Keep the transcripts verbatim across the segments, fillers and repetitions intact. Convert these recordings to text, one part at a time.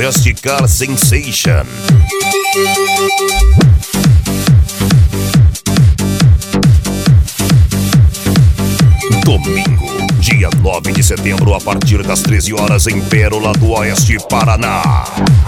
Fast Car Sensation. Domingo, dia nove de setembro, a partir das treze horas, em Pérola do Oeste, Paraná.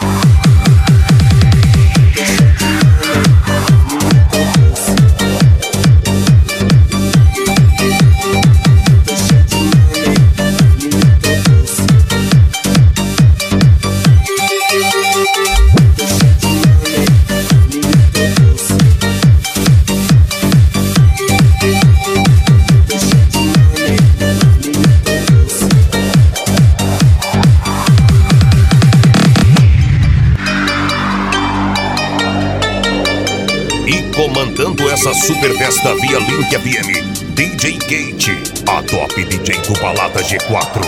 E comandando essa super festa via Link F M, D J Kate, a top D J do Balada G quatro.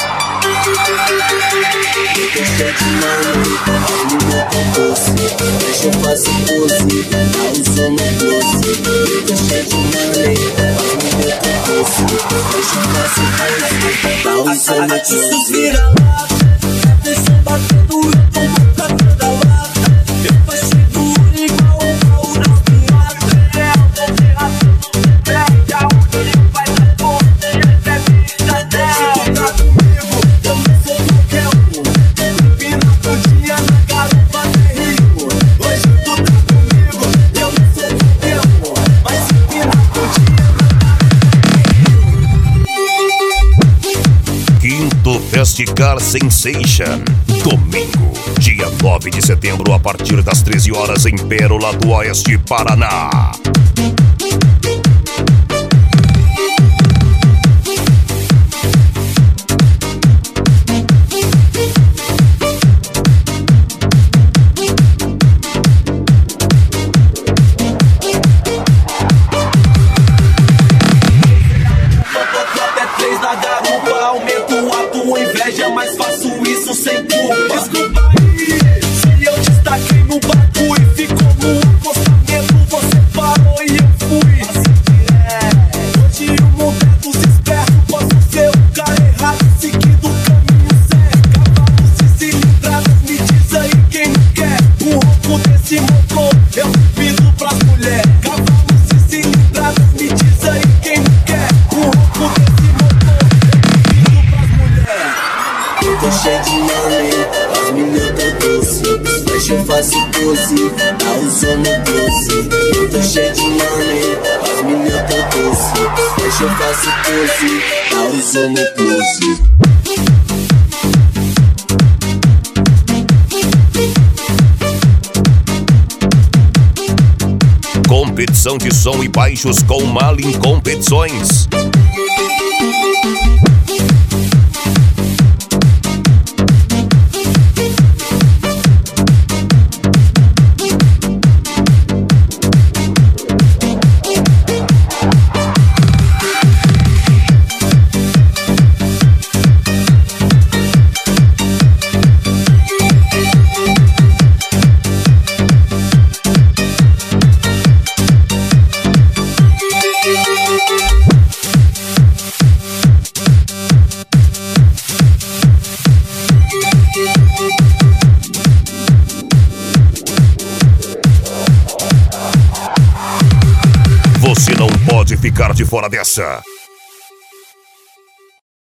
Deixa eu fazer pose, dá um som no doce. Tô cheio de money, deixa eu fazer pose, dá um som no doce. Deixa eu batendo, eu tomo pra cada lado. Eu faço duro igual o pau na pirata. Eu vou ter razão, pega o que vai dar bom. Recebe da dela. Se tu tá comigo, eu não sou qualquer um. Empina todo dia na garupa de rico. Hoje tu tá comigo, eu não sou qualquer um. Mas empina todo dia na Quinto Fast Car Sensation. Domingo, dia nove de setembro, a partir das treze horas, em Pérola do Oeste, Paraná. Aumento a tua inveja, mas faço isso sem culpa. Desculpa aí, se eu destaquei no bagulho e ficou no acostamento, você parou e eu fui. Assim direto, hoje o mundo é dos espertos. Posso ser o cara errado, seguindo o caminho certo. Cavalos e cilindradas, me diz aí quem não quer o ronco desse motor, eu pido pras mulheres. Cavalos e cilindradas, me diz aí quem não quer o ronco desse motor. Eu tô cheio de money, as meninas tão doce. Deixa eu fazer pose, dá um som no doce. Eu tô cheio de money, as meninas tão doce. Deixa eu fazer pose, dá um som no doce. Competição de som e baixos com Malin Competições. Você não pode ficar de fora dessa.